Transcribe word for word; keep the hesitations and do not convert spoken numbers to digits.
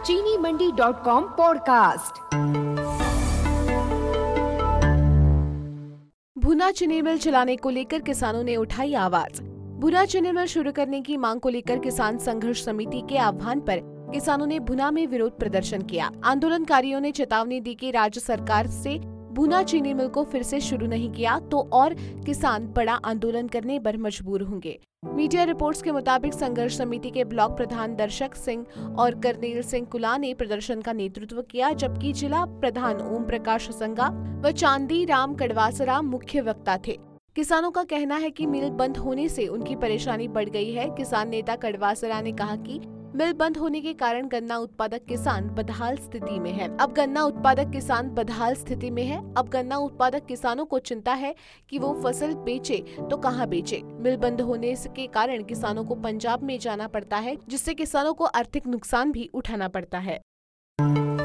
चीनी मंडी dot com podcast. भुना चीनी मिल चलाने को लेकर किसानों ने उठाई आवाज। भुना चीनी मिल शुरू करने की मांग को लेकर किसान संघर्ष समिति के आह्वान पर किसानों ने भुना में विरोध प्रदर्शन किया। आंदोलनकारियों ने चेतावनी दी कि राज्य सरकार से भुना चीनी मिल को फिर से शुरू नहीं किया तो और किसान बड़ा आंदोलन करने पर मजबूर होंगे। मीडिया रिपोर्ट्स के मुताबिक संघर्ष समिति के ब्लॉक प्रधान दर्शक सिंह और करनेल सिंह कुला ने प्रदर्शन का नेतृत्व किया, जबकि जिला प्रधान ओम प्रकाश संगा व चांदी राम कड़वासरा मुख्य वक्ता थे। किसानों का कहना है कि मिल बंद होने से उनकी परेशानी बढ़ गई है। किसान नेता कड़वासरा ने कहा कि मिल बंद होने के कारण गन्ना उत्पादक किसान बदहाल स्थिति में है। अब गन्ना उत्पादक किसान बदहाल स्थिति में है। अब गन्ना उत्पादक किसानों को चिंता है कि वो फसल बेचे तो कहां बेचे। मिल बंद होने के कारण किसानों को पंजाब में जाना पड़ता है, जिससे किसानों को आर्थिक नुकसान भी उठाना पड़ता है।